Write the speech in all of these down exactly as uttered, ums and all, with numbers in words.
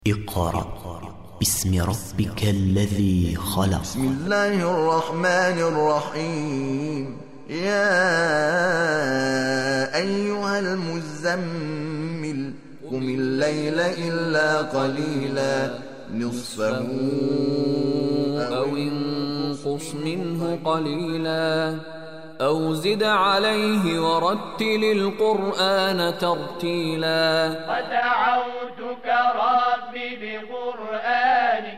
اقرأ باسم ربك الذي خلق. بسم الله الرحمن الرحيم. يا أيها المزمل قم الليل إلا قليلا نصفه أو انقص منه قليلا أو زد عليه ورتل القرآن ترتيلا. ودعوتك ربي بقرآنك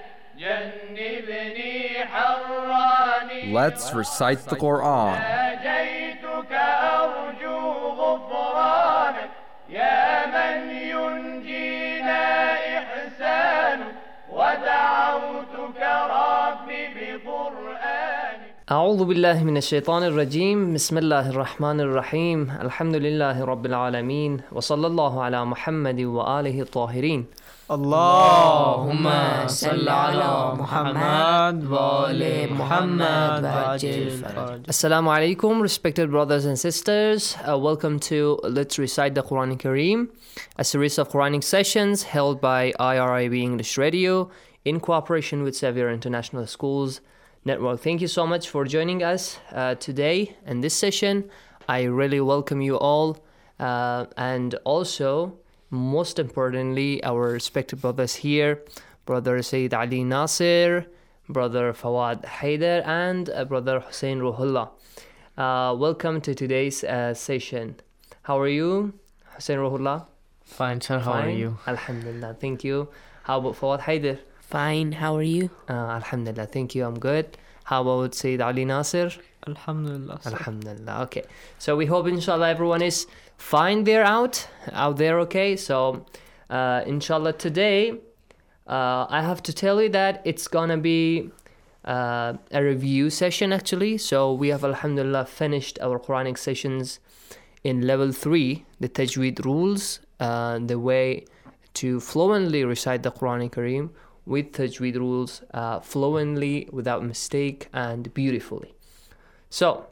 جنبني حراني. Let's recite the Quran. ناجيتك أرجو غفرانك يا من ينجينا إحسانك. ودعوتك ربي بقرآنك. أعوذ بالله من الشيطان الرجيم. بسم الله الرحمن الرحيم. الحمد لله رب العالمين وصلى الله على محمد وآله الطاهرين. اللهم صل على محمد وآل محمد وعجل فرج. Assalamu alaikum, respected brothers and sisters. Uh, welcome to Let's Recite the Quran Kareem, a series of Quranic sessions held by I R I B English Radio in cooperation with Xavier International Schools Network. Thank you so much for joining us uh, today in this session. I really welcome you all, uh, and also, most importantly, our respected brothers here, Brother Sayyid Ali Nasir, Brother Fawad Haider, and uh, Brother Hussein Ruhullah. Uh, welcome to today's uh, session. How are you, Hussein Ruhullah? Fine, sir. How Fine? are you? Alhamdulillah, thank you. How about Fawad Haider? Fine, how are you? Uh, Alhamdulillah, thank you, I'm good. How about Sayyid Ali Nasir? Alhamdulillah. Sir. Alhamdulillah, okay. So we hope inshallah everyone is fine there out, out there, okay? So uh, inshallah today, uh, I have to tell you that it's gonna be uh, a review session actually. So we have alhamdulillah finished our Quranic sessions in level three, the Tajweed rules, uh, the way to fluently recite the Quran Kareem with Tajweed rules, uh, fluently, without mistake, and beautifully. So,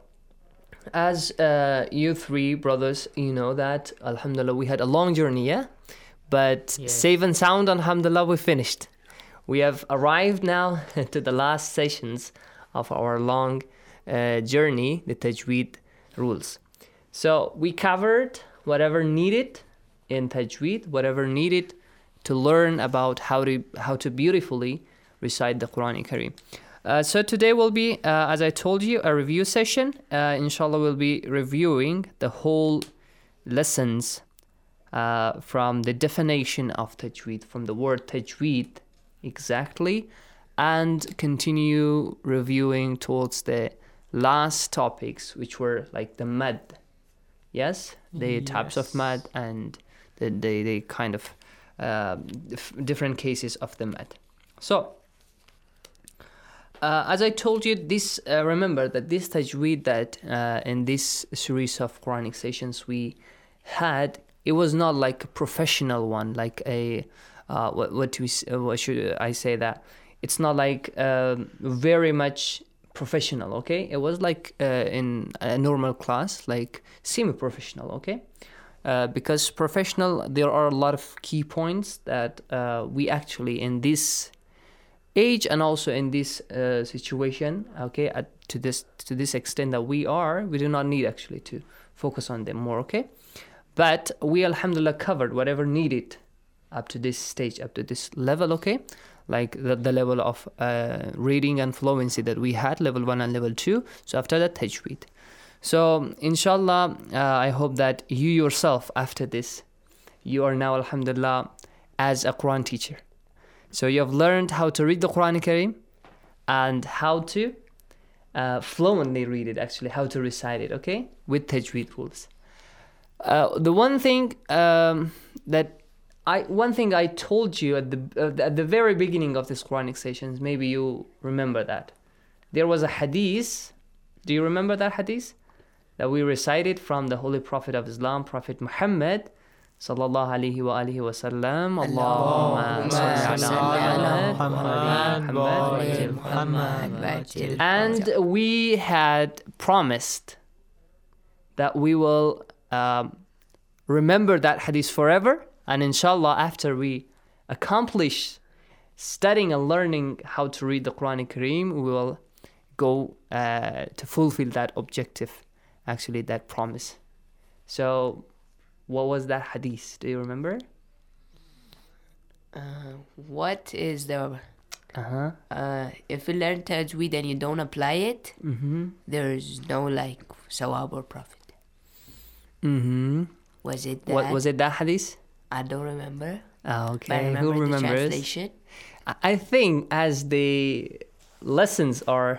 as uh, you three brothers, you know that, alhamdulillah, we had a long journey, yeah? But Yes. safe and sound, alhamdulillah, we finished. We have arrived now to the last sessions of our long uh, journey, the Tajweed rules. So, we covered whatever needed in Tajweed, whatever needed to learn about how to how to beautifully recite the Quran Kareem. Uh, so today will be, uh, as I told you, a review session. Uh, inshallah, we'll be reviewing the whole lessons uh, from the definition of Tajweed, from the word Tajweed exactly, and continue reviewing towards the last topics, which were like the mad. Yes, the Yes. types of mad and the the, the kind of uh, dif- different cases of the mad. So, uh, as I told you, this uh, remember that this tajweed that uh, in this series of Quranic sessions we had, it was not like a professional one, like a uh, what what, we, uh, what should I say that it's not like uh, very much professional. Okay, it was like uh, in a normal class, like semi-professional. Okay. Uh, because professional, there are a lot of key points that uh, we actually in this age and also in this uh, situation, okay, at, to this to this extent that we are, we do not need actually to focus on them more, okay? But we alhamdulillah covered whatever needed up to this stage, up to this level, okay? Like the, the level of uh, reading and fluency that we had, level one and level two. So after that, tajweed. So, inshallah, uh, I hope that you yourself, after this, you are now, alhamdulillah, as a Quran teacher. So, you have learned how to read the Quran Kareem and how to uh, fluently read it, actually, how to recite it, okay, with Tajweed rules. Uh, the one thing um, that I, one thing I told you at the uh, at the very beginning of this Quranic sessions, maybe you remember that. There was a hadith. Do you remember that hadith? That we recited from the Holy Prophet of Islam, Prophet Muhammad, sallallahu alaihi wa alihi wa sallam. Allahumma salli ala Muhammad wa ali Muhammad. And we had promised that we will um, remember that hadith forever, and inshallah, after we accomplish studying and learning how to read the Quran Kareem, we will go uh, to fulfill that objective, actually that promise. So what was that hadith? Do you remember? Uh, what is the... Uh-huh. Uh, if you learn tajweed and you don't apply it, Mm-hmm. there's no like sawab or profit. Mm-hmm. Was it that? What was it, that hadith? I don't remember. Oh, But I okay. remember Who the remembers? translation. I I think as the lessons are,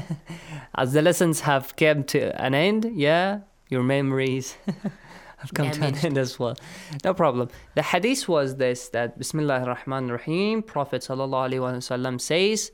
as the lessons have come to an end, yeah, your memories have come to an Damaged. end as well. No problem. The hadith was this, that Bismillah ar-Rahman ar-Rahim, Prophet sallallahu alaihi wasallam says,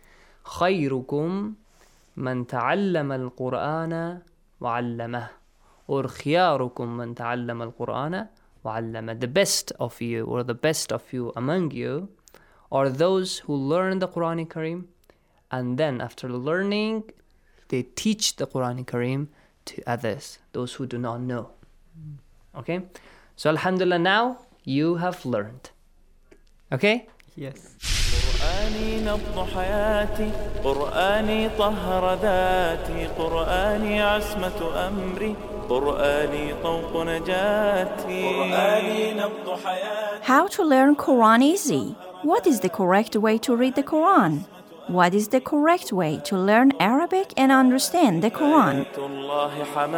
خيركم من تعلم القرآن وعلمه, or خياركم من تعلم القرآن وعلمه. The best of you, or the best of you among you, are those who learn the Quran Kareem, and then after learning, they teach the Quran Kareem to others, those who do not know. Okay? So Alhamdulillah, now you have learned. Okay? Yes. قرآني نبض حياتي قرآني طهر ذاتي قرآني عصمة أمري قرآني طوق نجاتي قرآني نبض حياتي. How to learn Quran easy? What is the correct way to read the Quran? What is the correct way to learn Arabic and understand the Quran? الله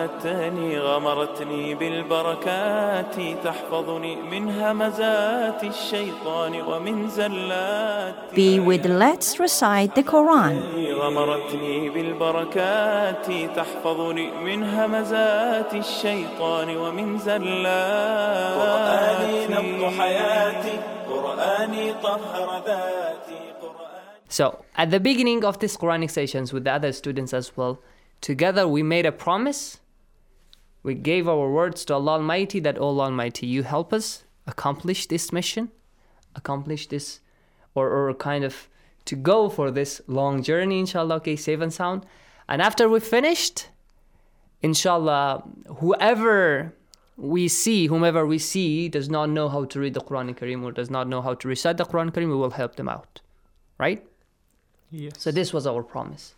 حمتني غمرتني بالبركات تحفظني من همزات الشيطان ومن زلات. Be with Let's Recite the Quran. غمرتني بالبركات تحفظني من همزات الشيطان ومن زلات. قرآني نبض حياتي قرآني طهر ذاتي. So, at the beginning of these Quranic sessions with the other students as well, together we made a promise. We gave our words to Allah Almighty that, Allah Almighty, you help us accomplish this mission, accomplish this, or, or kind of to go for this long journey, inshallah, okay, safe and sound. And after we finished, inshallah, whoever we see, whomever we see does not know how to read the Quran Kareem or does not know how to recite the Quran Kareem, we will help them out. Right? Yes. So this was our promise.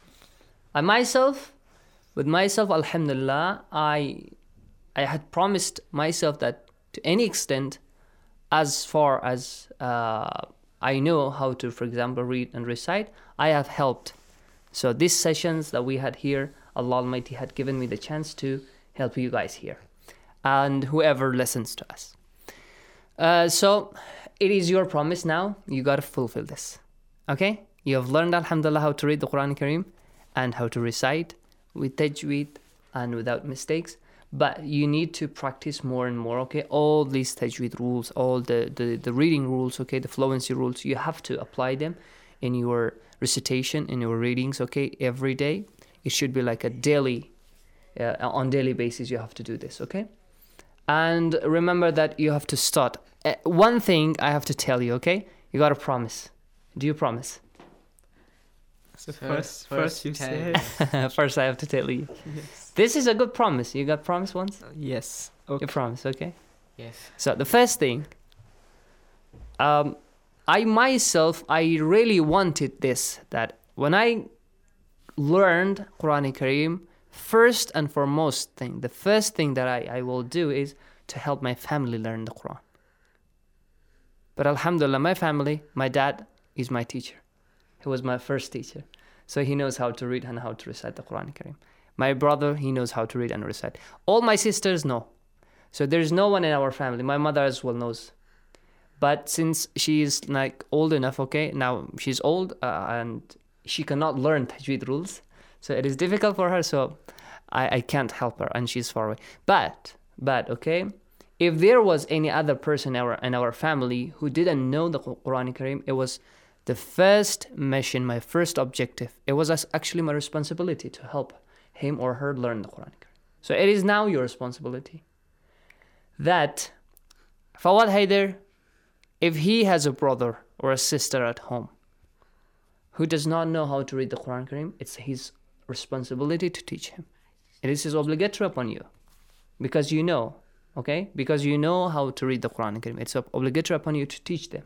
I myself, with myself, alhamdulillah, I I had promised myself that to any extent, as far as uh, I know how to, for example, read and recite, I have helped. So these sessions that we had here, Allah Almighty had given me the chance to help you guys here. And whoever listens to us. Uh, so it is your promise now. You got to fulfill this. Okay? You have learned, alhamdulillah, how to read the Quran Kareem and how to recite with tajweed and without mistakes. But you need to practice more and more, okay? All these tajweed rules, all the, the, the reading rules, okay? The fluency rules, you have to apply them in your recitation, in your readings, okay? Every day. It should be like a daily, uh, on daily basis you have to do this, okay? And remember that you have to start. Uh, one thing I have to tell you, okay? You got to promise. Do you promise? So first, first you say. First, I have to tell you. Yes. This is a good promise. You got promise once? Yes. Okay. You promise, okay? Yes. So the first thing, um, I myself, I really wanted this, that when I learned Quran Kareem, first and foremost thing, the first thing that I, I will do is to help my family learn the Quran. But alhamdulillah, my family, my dad is my teacher. He was my first teacher. So he knows how to read and how to recite the Quran Kareem. My brother, he knows how to read and recite. All my sisters know. So there's no one in our family. My mother as well knows. But since she is like old enough, okay, now she's old uh, and she cannot learn tajweed rules. So it is difficult for her, so I, I can't help her and she's far away. But, but, okay, if there was any other person in our, in our family who didn't know the Quran Kareem, it was the first mission, my first objective. It was actually my responsibility to help him or her learn the Quran Kareem. So it is now your responsibility that Fawad Haider, if he has a brother or a sister at home who does not know how to read the Quran Kareem, it's his responsibility to teach him. It is obligatory upon you because you know, okay? Because you know how to read the Quran Kareem. It's obligatory upon you to teach them,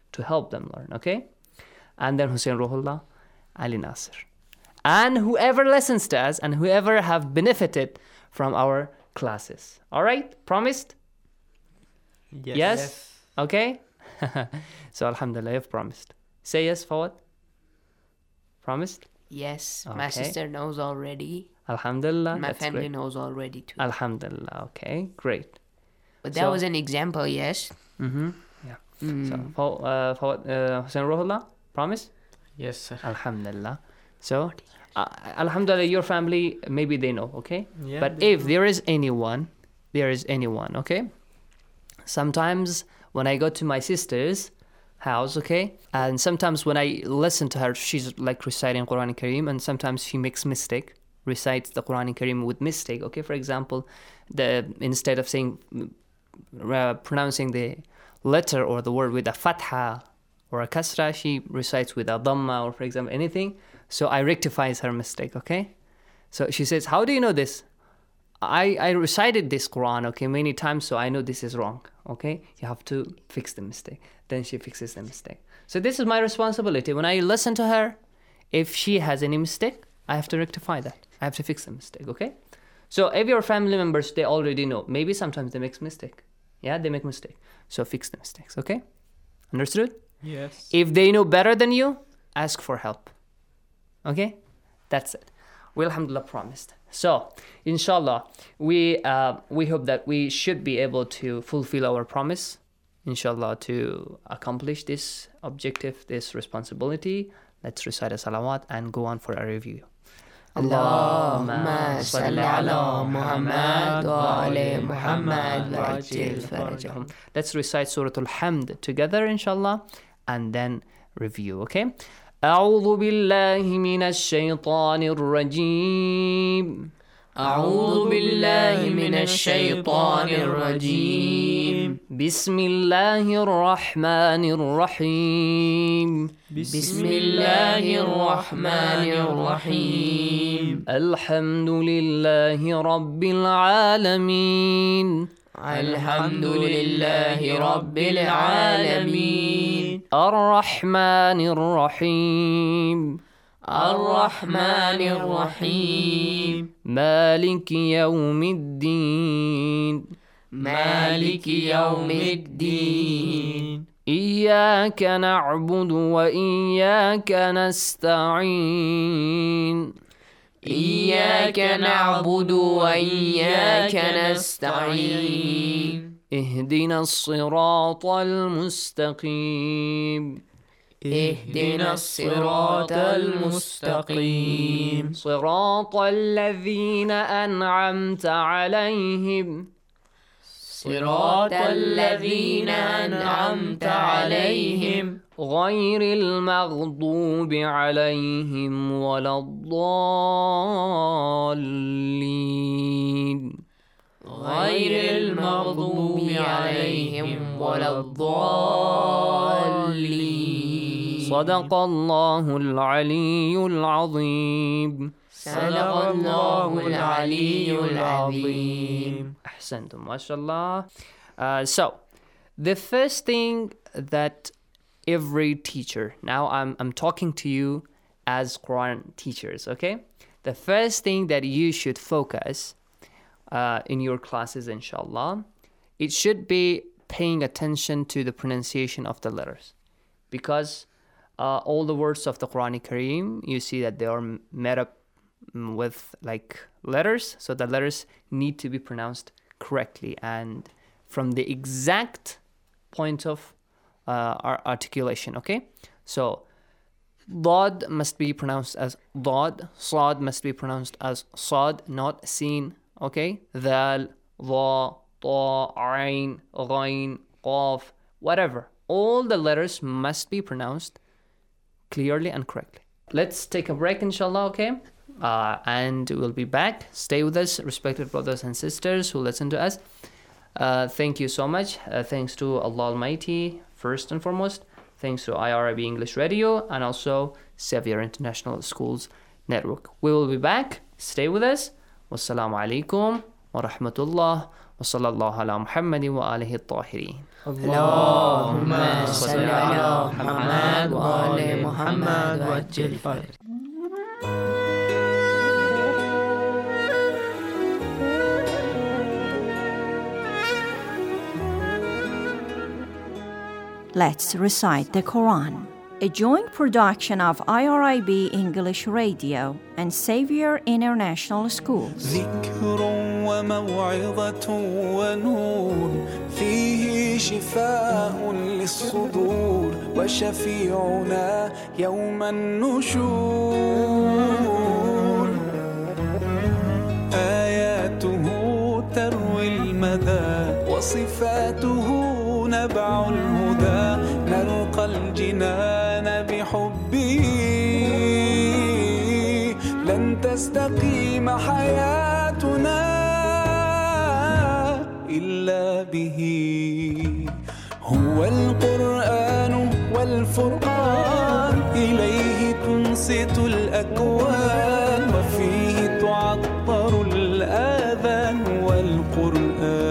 to help them learn, okay? And then Hussein Ruhullah, Ali Nasir. And whoever listens to us and whoever have benefited from our classes. All right? Promised? Yes. Yes? Yes. Okay? So Alhamdulillah, you've promised. Say yes, Fawad. Promised? Yes, Okay. my sister knows already. Alhamdulillah. My that's family great. knows already too. Alhamdulillah. Okay, great. But that So- was an example, yes. Mm-hmm. Yeah. Mm. So, Faw- uh, Fawad, uh, Hussein Ruhullah, promise? Yes, sir. Alhamdulillah. So, uh, Alhamdulillah, your family, maybe they know, okay? Yeah, But they if there is anyone, there is anyone, okay? Sometimes when I go to my sister's house, okay? And sometimes when I listen to her, she's like reciting Quran Kareem, and sometimes she makes mistake, recites the Quran Kareem with mistake, okay? For example, the instead of saying, uh, pronouncing the letter or the word with a fatha or a kasra, she recites with a dhamma or, for example, anything. So I rectifies her mistake, okay? So she says, how do you know this? I, I recited this Quran, okay, many times, so I know this is wrong, okay? You have to fix the mistake. Then she fixes the mistake. So this is my responsibility. When I listen to her, if she has any mistake, I have to rectify that. I have to fix the mistake, okay? So if your family members, they already know. Maybe sometimes they make mistake. Yeah, they make mistake. So fix the mistakes, okay? Understood? Yes. If they know better than you, ask for help. Okay? That's it. We alhamdulillah promised. So, inshallah, we uh, we hope that we should be able to fulfill our promise, inshallah, to accomplish this objective, this responsibility. Let's recite a salawat and go on for a review. Allahumma salli ala Muhammad wa ali Muhammad wa ajil farajahum. Let's recite Surah Al-Hamd together, inshallah, and then review, okay? أعوذ بالله من الشيطان الرجيم أعوذ بالله من الشيطان الرجيم بسم الله الرحمن الرحيم بسم الله الرحمن الرحيم الحمد لله رب العالمين الحمد لله رب العالمين الرحمن الرحيم الرحمن الرحيم مالك يوم الدين مالك يوم الدين إياك نعبد وإياك نستعين إياك نعبد وإياك نستعين اهدنا الصراط المستقيم اهدنا الصراط المستقيم صراط الذين أنعمت عليهم صراط الذين أنعمت عليهم غير المغضوب عليهم ولا الضالين غير المغضوب عليهم ولا الضالين صدق الله العلي العظيم صدق الله العلي العظيم أحسنتم ما شاء الله. Uh, so the first thing that every teacher, now I'm I'm talking to you as Quran teachers, okay? The first thing that you should focus uh, in your classes, inshallah, it should be paying attention to the pronunciation of the letters, because uh, all the words of the Quran Kareem, you see that they are made up with like letters, so the letters need to be pronounced correctly and from the exact point of uh, our articulation, okay? So Dad must be pronounced as Dad, Sad must be pronounced as Sad, not Seen, okay? Dal, Dha, Ta, Ain, Ghain, Qaf, whatever. All the letters must be pronounced clearly and correctly. Let's take a break, inshallah, okay? Uh, and we'll be back. Stay with us, respected brothers and sisters who listen to us. Uh, thank you so much. Uh, thanks to Allah Almighty, first and foremost. Thanks to I R I B English Radio and also Xavier International Schools Network. We will be back. Stay with us. Wassalamu alaikum wa rahmatullah وصلى الله على محمد وآله الطاهرين. اللهم صل على محمد وآل محمد وعجل فرج. Let's recite the Quran, a joint production of I R I B English Radio and Xavier International Schools. ذكر وموعظة ونور فيه شفاء للصدور وشفيعنا يوم النشور آياته تروي المدى وصفاته نبع الهدى نلقى الجنان بحبه لن تستقيم حياتنا إلا به هو القرآن والفرقان إليه تنصت الأكوان وفيه تعطر الآذان والقرآن